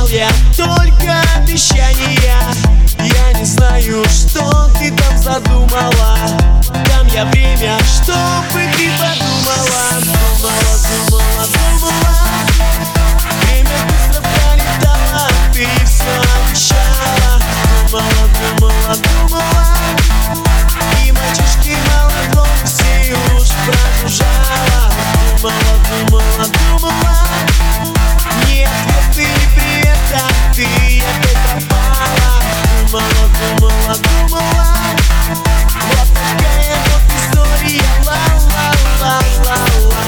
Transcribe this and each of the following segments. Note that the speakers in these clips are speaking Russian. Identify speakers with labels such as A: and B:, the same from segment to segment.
A: Слышал я только обещания. Я не знаю, что ты там задумала. Дам я время, чтобы ты подумала. Думала, думала, думала. Время быстро пролетало, ты все обещала. Думала, думала, думала. И мальчишки молодом все уж прожужжала. Думала, думала, думала. Ни ответа, ни привета, ты опять пропала. Думала, думала, думала. Вот такая вот история, ла-ла-ла-ла-ла.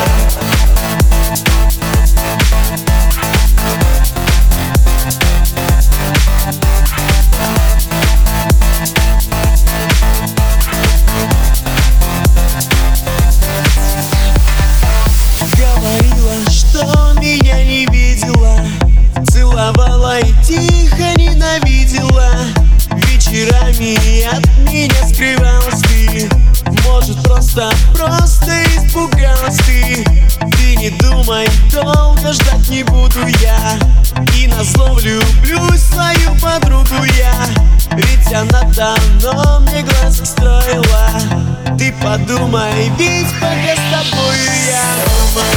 A: Говорила, что меня не видела, целовала и тихо ненавидела. Вечерами от меня скрывалась ты. Может, просто испугалась ты. Ты не думай, долго ждать не буду я. И назло влюблюсь в свою подругу я. Ведь она давно мне глазки строила. Ты подумай, ведь пока с тобою я.